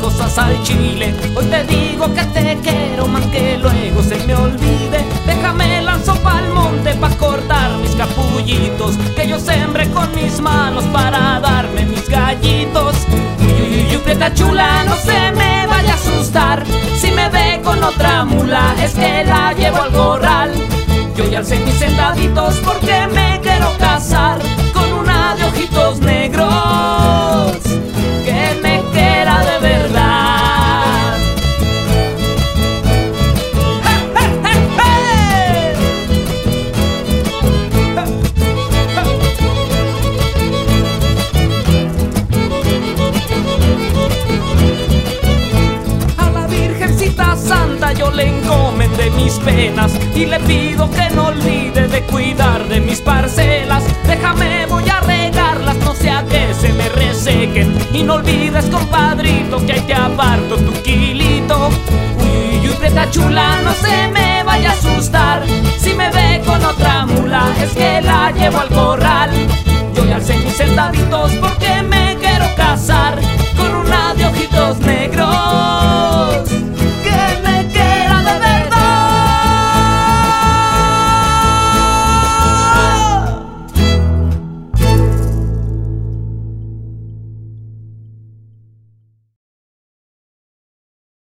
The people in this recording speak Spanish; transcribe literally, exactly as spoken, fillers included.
cosas al chile. Hoy te digo que te quiero más que luego se me olvide. Déjame lanzo pa'l monte pa' cortar mis capullitos que yo sembré con mis manos para darme mis gallitos. Uy, uy, uy, prieta chula, no se me vaya a asustar. Si me ve con otra mula es que la llevo al corral. Yo ya alcé mis sentaditos porque me quiero casar con una de ojitos negros que me quiera de verdad. ¡Ja, ja, ja, ja! A la Virgencita Santa yo le encomendé mis penas y le pido que no olvide de cuidar de mis parcelas. Déjame, voy a regarlas, no sea que se me resequen. Y no olvides, compadrito, que ahí te aparto tu kilito. Uy, uy, uy, prieta chula, no se me vaya a asustar. Si me ve con otra mula es que la llevo al corral. Yo ya alcé mis sentaditos porque